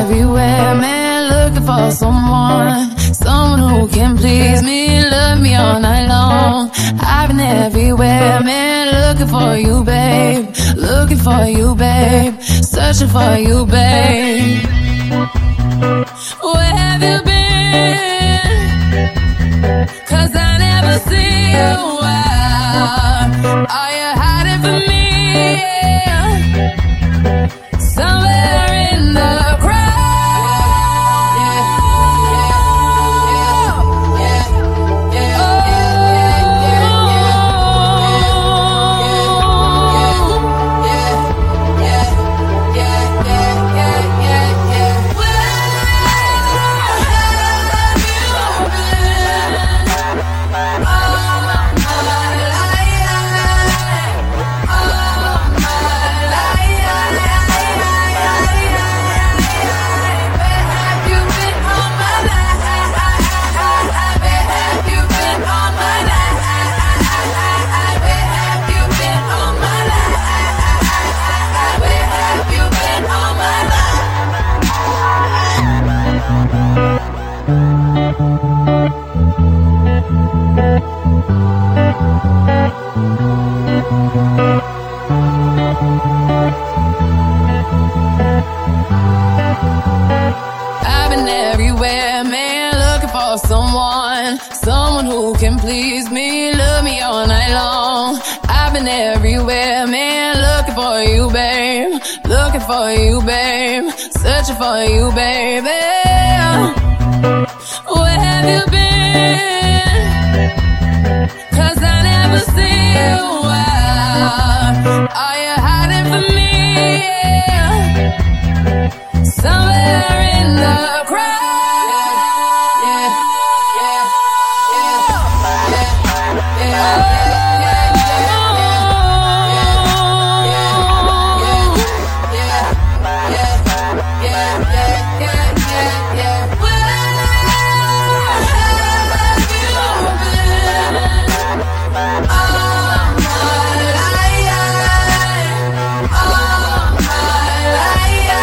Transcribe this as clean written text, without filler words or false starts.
everywhere, man, looking for someone who can please me, love me all night long. I've been everywhere, man, looking for you, babe, looking for you, babe, searching for you, babe. Where have you been? 'Cause I never see you out. Are you hiding from me? Somewhere in the I've been everywhere, man, looking for someone who can please me, love me all night long. I've been everywhere, man, looking for you, babe, looking for you, babe, searching for you, baby. Where have you been? 'Cause I never see you out. Are you hiding from me? Somewhere in the crowd.